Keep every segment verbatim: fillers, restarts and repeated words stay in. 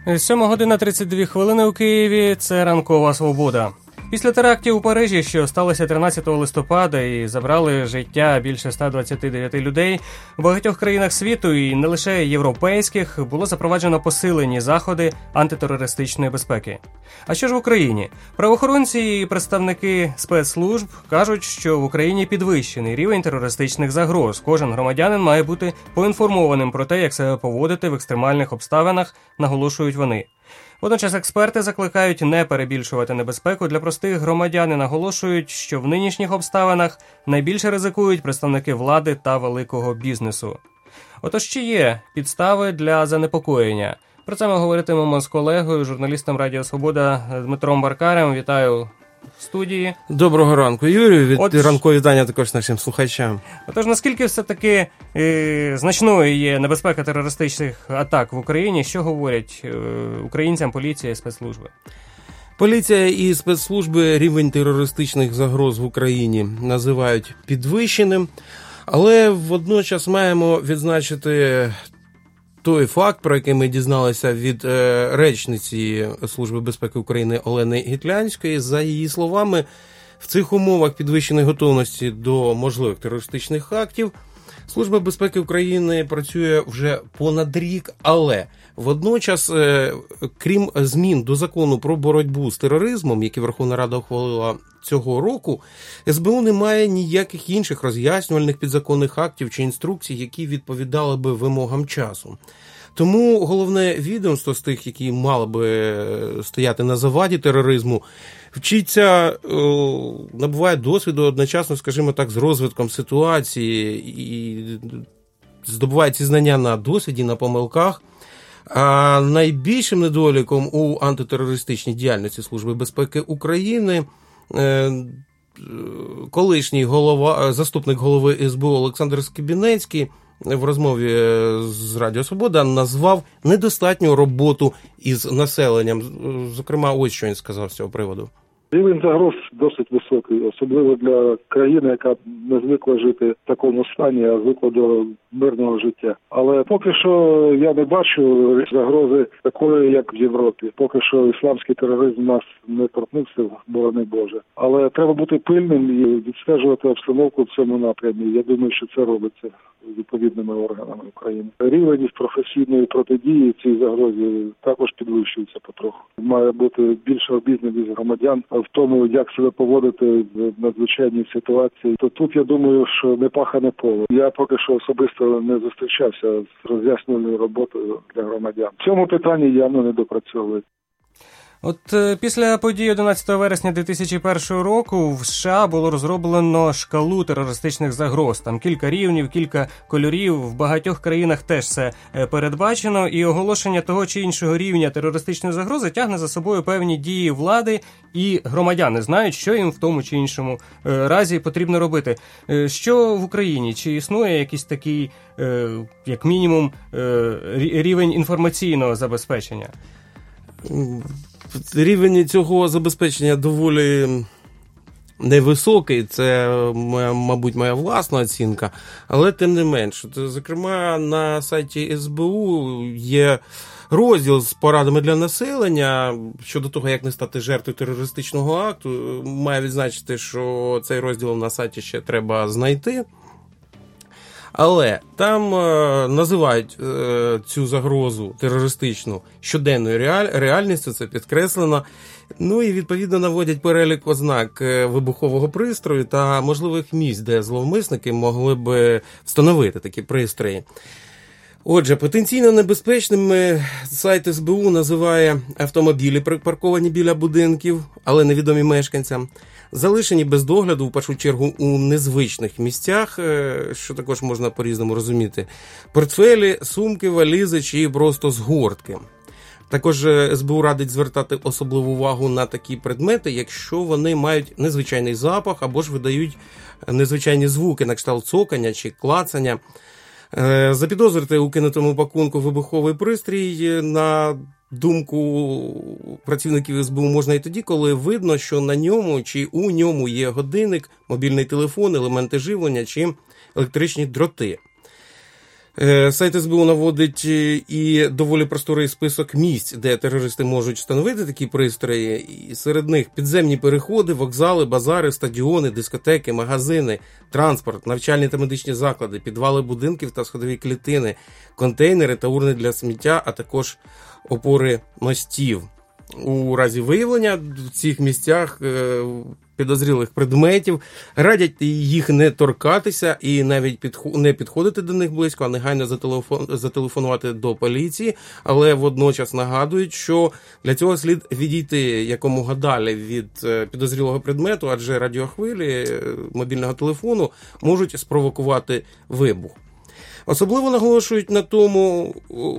сьома година тридцять дві хвилини у Києві. Це ранкова свобода. Після терактів у Парижі, що сталося тринадцятого листопада і забрали життя більше ста двадцяти дев'яти людей, у багатьох країнах світу, і не лише європейських, було запроваджено посилені заходи антитерористичної безпеки. А що ж в Україні? Правоохоронці і представники спецслужб кажуть, що в Україні підвищений рівень терористичних загроз. Кожен громадянин має бути поінформованим про те, як себе поводити в екстремальних обставинах, наголошують вони. Водночас експерти закликають не перебільшувати небезпеку для простих громадян і наголошують, що в нинішніх обставинах найбільше ризикують представники влади та великого бізнесу. Отож, чи є підстави для занепокоєння? Про це ми говоритимемо з колегою, журналістом Радіо Свобода Дмитром Баркарем. Вітаю в студії. Доброго ранку, Юрію. Від От... ранкові вітання також нашим слухачам. Отож, наскільки все-таки е, значною є небезпека терористичних атак в Україні? Що говорять е, українцям поліція і спецслужби? Поліція і спецслужби рівень терористичних загроз в Україні називають підвищеним, але водночас маємо відзначити той факт, про який ми дізналися від е, речниці Служби безпеки України Олени Гітлянської. За її словами, в цих умовах підвищеної готовності до можливих терористичних актів Служба безпеки України працює вже понад рік, але водночас, е, крім змін до закону про боротьбу з тероризмом, який Верховна Рада ухвалила цього року, ес бе у не має ніяких інших роз'яснювальних підзаконних актів чи інструкцій, які відповідали би вимогам часу. Тому головне відомство з тих, які мали би стояти на заваді тероризму, вчиться, набуває досвіду одночасно, скажімо так, з розвитком ситуації і здобуває ці знання на досвіді, на помилках. А найбільшим недоліком у антитерористичній діяльності Служби безпеки України колишній голова, заступник голови ес бе у Олександр Скибінецький в розмові з Радіо Свобода назвав недостатню роботу із населенням. Зокрема, ось що він сказав з цього приводу. Рівень загроз досить високий, особливо для країни, яка не звикла жити в такому стані, а звикла до мирного життя. Але поки що я не бачу загрози такої, як в Європі. Поки що ісламський тероризм нас не торкнувся, борони Боже. Але треба бути пильним і відстежувати обстановку в цьому напрямі. Я думаю, що це робиться відповідними органами України. Рівень професійної протидії цій загрозі також підвищується потроху. Має бути більша обізнаність громадян в тому, як себе поводити в надзвичайній ситуації. То тут, я думаю, що не пахане поле. Я поки що особисто не зустрічався з роз'яснювальною роботою для громадян. В цьому питанні явно не допрацьовують. От е, після подій одинадцятого вересня дві тисячі першого року в США було розроблено шкалу терористичних загроз. Там кілька рівнів, кілька кольорів. В багатьох країнах теж це е, передбачено. І оголошення того чи іншого рівня терористичної загрози тягне за собою певні дії влади, і громадяни знають, що їм в тому чи іншому е, разі потрібно робити. Е, що в Україні? Чи існує якийсь такий, е, як мінімум, е, рівень інформаційного забезпечення? Рівень цього забезпечення доволі невисокий, це, мабуть, моя власна оцінка, але тим не менш. Зокрема, на сайті ес бе у є розділ з порадами для населення щодо того, як не стати жертвою терористичного акту. Маю відзначити, що цей розділ на сайті ще треба знайти. Але там е, називають е, цю загрозу терористичну щоденною реаль, реальністю, це підкреслено. Ну і відповідно наводять перелік ознак вибухового пристрою та можливих місць, де зловмисники могли б встановити такі пристрої. Отже, потенційно небезпечними сайт ес бе у називає автомобілі, припарковані біля будинків, але невідомі мешканцям, залишені без догляду, в першу чергу, у незвичних місцях, що також можна по-різному розуміти, портфелі, сумки, валізи чи просто згортки. Також ес бе у радить звертати особливу увагу на такі предмети, якщо вони мають незвичайний запах або ж видають незвичайні звуки, на кшталт цокання чи клацання. Запідозрити у кинутому пакунку вибуховий пристрій, на думку працівників ес бе у, можна і тоді, коли видно, що на ньому чи у ньому є годинник, мобільний телефон, елементи живлення чи електричні дроти. Сайт ес бе у наводить і доволі просторий список місць, де терористи можуть встановити такі пристрої. І серед них підземні переходи, вокзали, базари, стадіони, дискотеки, магазини, транспорт, навчальні та медичні заклади, підвали будинків та сходові клітини, контейнери та урни для сміття, а також опори мостів. У разі виявлення в цих місцях підозрілих предметів радять їх не торкатися і навіть підход... не підходити до них близько, а негайно зателефон... зателефонувати до поліції, але водночас нагадують, що для цього слід відійти якомога далі від підозрілого предмету, адже радіохвилі мобільного телефону можуть спровокувати вибух. Особливо наголошують на тому,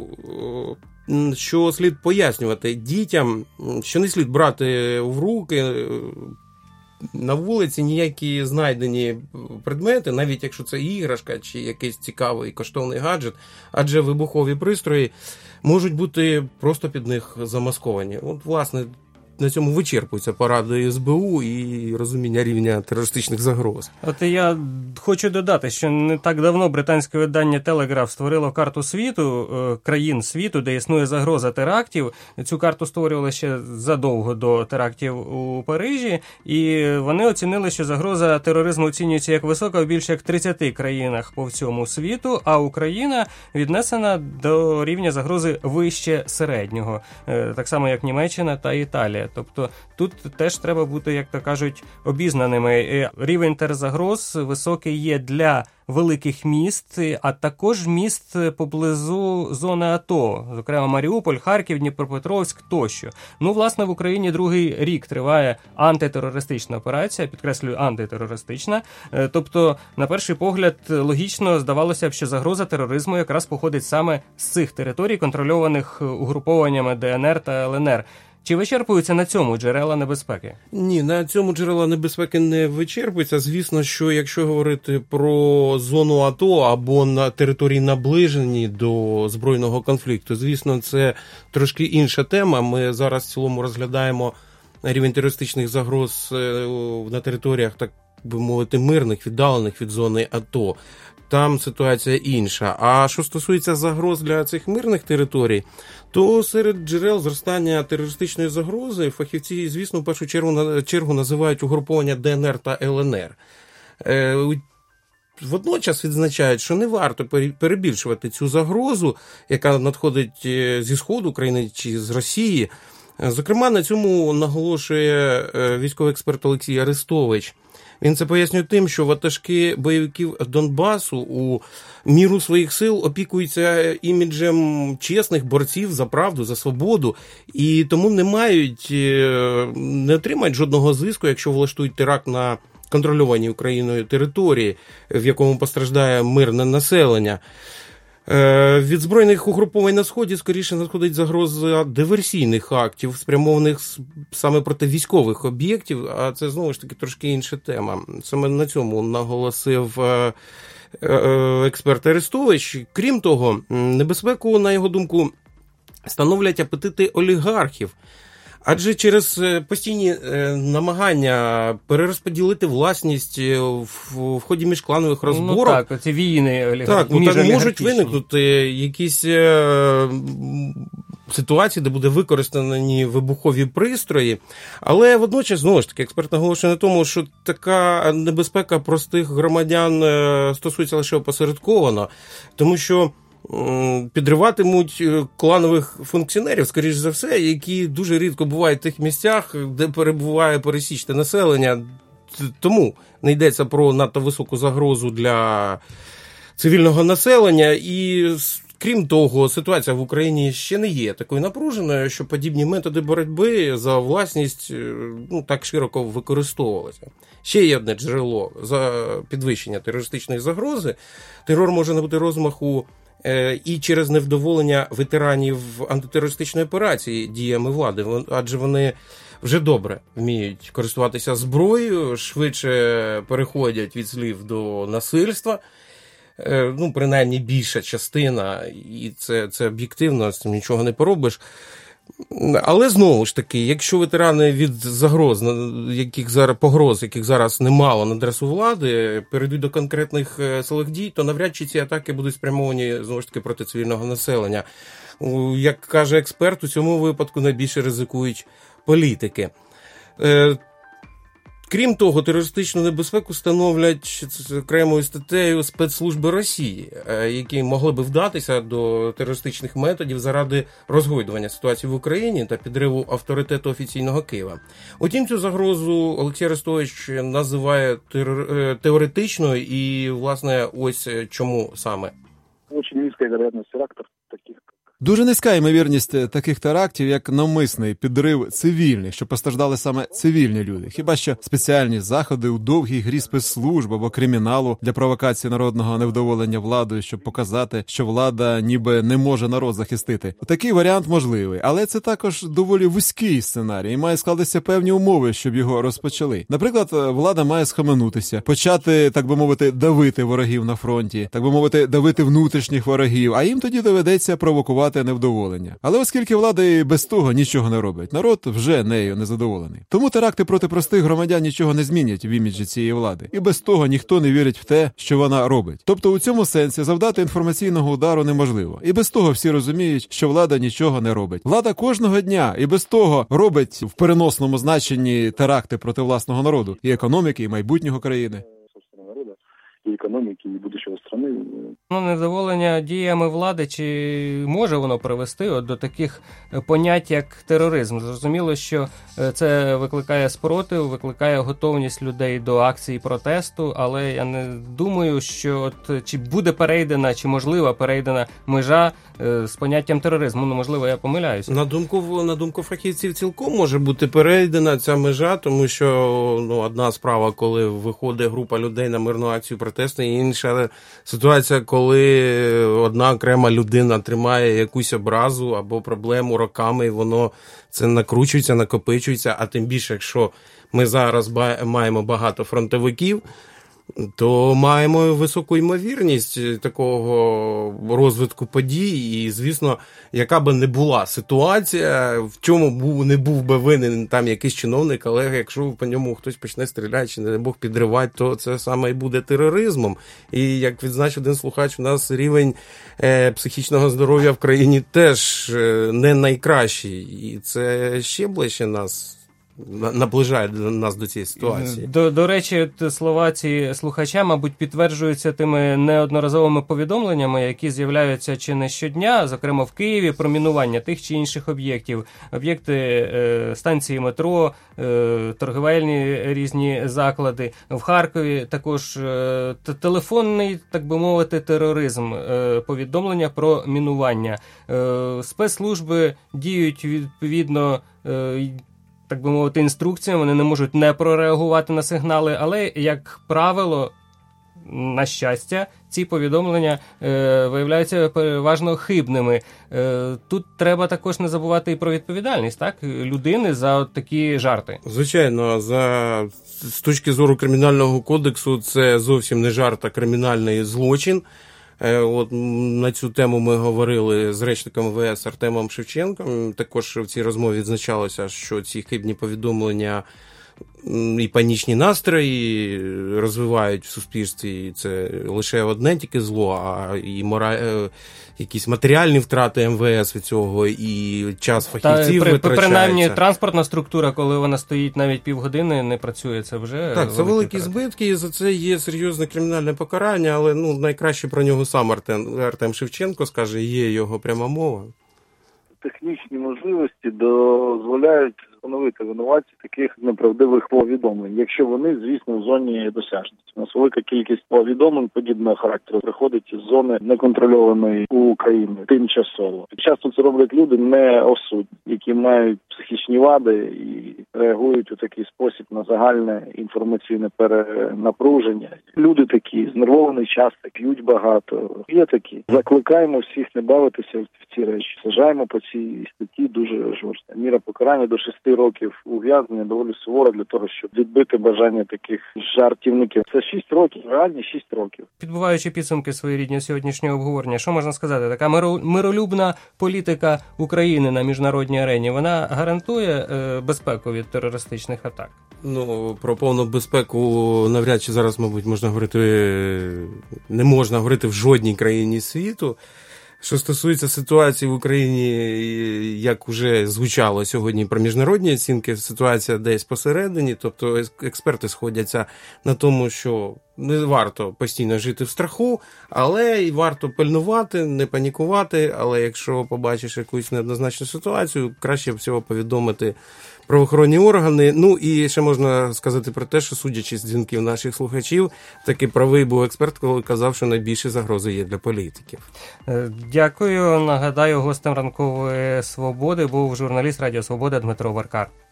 що слід пояснювати дітям, що не слід брати в руки на вулиці ніякі знайдені предмети, навіть якщо це іграшка чи якийсь цікавий коштовний гаджет, адже вибухові пристрої можуть бути просто під них замасковані. От, власне, на цьому вичерпуються поради ес бе у і розуміння рівня терористичних загроз. От я хочу додати, що не так давно британське видання Telegraph створило карту світу, країн світу, де існує загроза терактів. Цю карту створювали ще задовго до терактів у Парижі, і вони оцінили, що загроза тероризму оцінюється як висока в більше як тридцяти країнах по всьому світу, а Україна віднесена до рівня загрози вище середнього, так само як Німеччина та Італія. Тобто тут теж треба бути, як то кажуть, обізнаними. Рівень терзагроз високий є для великих міст, а також міст поблизу зони АТО, зокрема Маріуполь, Харків, Дніпропетровськ тощо. Ну, власне, в Україні другий рік триває антитерористична операція, підкреслюю, антитерористична. Тобто, на перший погляд, логічно здавалося б, що загроза тероризму якраз походить саме з цих територій, контрольованих угрупованнями де ен ер та ел ен ер. Чи вичерпуються на цьому джерела небезпеки? Ні, на цьому джерела небезпеки не вичерпуються. Звісно, що якщо говорити про зону АТО або на території наближені до збройного конфлікту, звісно, це трошки інша тема. Ми зараз в цілому розглядаємо рівень терористичних загроз на територіях, так би мовити, мирних, віддалених від зони АТО. Там ситуація інша. А що стосується загроз для цих мирних територій, то серед джерел зростання терористичної загрози фахівці, звісно, в першу чергу, чергу називають угруповання де ен ер та ел ен ер. Е, водночас відзначають, що не варто перебільшувати цю загрозу, яка надходить зі Сходу країни чи з Росії. Зокрема, на цьому наголошує військовий експерт Олексій Арестович. Він це пояснює тим, що ватажки бойовиків Донбасу у міру своїх сил опікуються іміджем чесних борців за правду, за свободу, і тому не мають, не отримають жодного зиску, якщо влаштують теракт на контрольованій Україною території, в якому постраждає мирне населення. Від збройних угруповань на Сході скоріше надходить загроза диверсійних актів, спрямованих саме проти військових об'єктів, а це, знову ж таки, трошки інша тема. Саме на цьому наголосив експерт Арестович. Крім того, небезпеку, на його думку, становлять апетити олігархів. Адже через постійні намагання перерозподілити власність в ході міжкланових розборок... Ну так, ці війни олігархічні. Так, ну, так можуть виникнути якісь ситуації, де буде використані вибухові пристрої. Але водночас, знову ж таки, експерт наголошує на тому, що така небезпека простих громадян стосується лише опосередковано, тому що підриватимуть кланових функціонерів, скоріш за все, які дуже рідко бувають в тих місцях, де перебуває пересічне населення. Тому не йдеться про надто високу загрозу для цивільного населення. І, крім того, ситуація в Україні ще не є такою напруженою, що подібні методи боротьби за власність ну, так широко використовувалися. Ще є одне джерело за підвищення терористичної загрози. Терор може набути розмаху і через невдоволення ветеранів антитерористичної операції діями влади, адже вони вже добре вміють користуватися зброєю, швидше переходять від слів до насильства, ну, принаймні більша частина, і це, це об'єктивно, з цим нічого не поробиш. Але знову ж таки, якщо ветерани від загроз, яких зараз погроз, яких зараз немало на адресу влади, перейдуть до конкретних силових дій, то навряд чи ці атаки будуть спрямовані знову ж таки проти цивільного населення. Як каже експерт, у цьому випадку найбільше ризикують політики. Крім того, терористичну небезпеку становлять окремою статтею спецслужби Росії, які могли би вдатися до терористичних методів заради розгойдування ситуації в Україні та підриву авторитету офіційного Києва. Утім, цю загрозу Олексій Арестович називає теоретичною і, власне, ось чому саме. Дуже низька ймовірність терактів таких. Дуже низька ймовірність таких терактів, як навмисний підрив цивільних, що постраждали саме цивільні люди. Хіба що спеціальні заходи у довгій грі спецслужб або криміналу для провокації народного невдоволення владою, щоб показати, що влада ніби не може народ захистити. Такий варіант можливий, але це також доволі вузький сценарій і має складатися певні умови, щоб його розпочали. Наприклад, влада має схаменутися, почати, так би мовити, давити ворогів на фронті, так би мовити, давити внутрішніх ворогів, а їм тоді доведеться провокувати невдоволення. Але оскільки влада і без того нічого не робить, народ вже нею незадоволений. Тому теракти проти простих громадян нічого не змінять в іміджі цієї влади. І без того ніхто не вірить в те, що вона робить. Тобто у цьому сенсі завдати інформаційного удару неможливо. І без того всі розуміють, що влада нічого не робить. Влада кожного дня і без того робить в переносному значенні теракти проти власного народу, і економіки, і майбутнього країни. І економіки, і будущого страни. Ну, невдоволення діями влади, чи може воно привести от до таких понять, як тероризм? Зрозуміло, що це викликає спротив, викликає готовність людей до акцій протесту, але я не думаю, що от чи буде перейдена, чи можлива перейдена межа з поняттям тероризму. Ну, можливо, я помиляюся. На думку, на думку фахівців, цілком може бути перейдена ця межа, тому що ну, одна справа, коли виходить група людей на мирну акцію протесту, і інша ситуація, коли одна окрема людина тримає якусь образу або проблему роками, і воно це накручується, накопичується, а тим більше, якщо ми зараз маємо багато фронтовиків, то маємо високу ймовірність такого розвитку подій. І, звісно, яка би не була ситуація, в чому був, не був би винен там якийсь чиновник, але якщо по ньому хтось почне стріляти чи, не дай Бог, підривати, то це саме і буде тероризмом. І, як відзначив один слухач, у нас рівень е, психічного здоров'я в країні теж е, не найкращий. І це ще ближче нас наближає нас до цієї ситуації. До, до речі, слова ці слухача, мабуть, підтверджуються тими неодноразовими повідомленнями, які з'являються чи не щодня, зокрема в Києві, про мінування тих чи інших об'єктів. Об'єкти е, станції метро, е, торгівельні різні заклади. В Харкові також е, телефонний, так би мовити, тероризм, е, повідомлення про мінування. Е, спецслужби діють відповідно е, так би мовити, інструкціям, вони не можуть не прореагувати на сигнали, але, як правило, на щастя, ці повідомлення е, виявляються переважно хибними. Е, тут треба також не забувати і про відповідальність, так, людини за от такі жарти. Звичайно, за, з точки зору Кримінального кодексу це зовсім не жарт, а кримінальний злочин. От на цю тему ми говорили з речником ем ве ес Артемом Шевченком. Також в цій розмові відзначалося, що ці хибні повідомлення і панічні настрої розвивають в суспільстві. І це лише одне тільки зло, а і мора... якісь матеріальні втрати ем ве ес від цього, і час фахівців Та, витрачається. Принаймні, транспортна структура, коли вона стоїть навіть півгодини, не працює, це вже... Так, це великі збитки, і за це є серйозне кримінальне покарання, але ну, найкраще про нього сам Артем, Артем Шевченко скаже, є його пряма мова. Технічні можливості дозволяють встановити винуватців таких неправдивих повідомлень, якщо вони, звісно, в зоні досяжності. У нас велика кількість повідомлень подібного характеру приходить із зони неконтрольованої України тимчасово. Часто це роблять люди не осудні, які мають психічні вади і реагують у такий спосіб на загальне інформаційне перенапруження. Люди такі, знервований час, п'ють багато. Є такі. Закликаємо всіх не бавитися в ці речі. Сажаємо по цій статті дуже жорстко. Міра покарання до шести років ув'язнення доволі сувора для того, щоб відбити бажання таких жартівників. Це шість років, реальні шість років. Підбиваючи підсумки своєрідні сьогоднішнього обговорення, що можна сказати? Така миро- миролюбна політика України на міжнародній арені, вона гарантує е, безпеку від терористичних атак? Ну, про повну безпеку навряд чи зараз, мабуть, можна говорити, не можна говорити в жодній країні світу. Що стосується ситуації в Україні, як вже звучало сьогодні про міжнародні оцінки, ситуація десь посередині, тобто експерти сходяться на тому, що не варто постійно жити в страху, але й варто пильнувати, не панікувати, але якщо побачиш якусь неоднозначну ситуацію, краще всього повідомити правоохоронні органи. Ну і ще можна сказати про те, що судячи з дзвінків наших слухачів, таки правий був експерт, коли казав, що найбільші загрози є для політиків. Дякую. Нагадаю, гостем ранкової «Свободи» був журналіст Радіо Свобода Дмитро Варкар.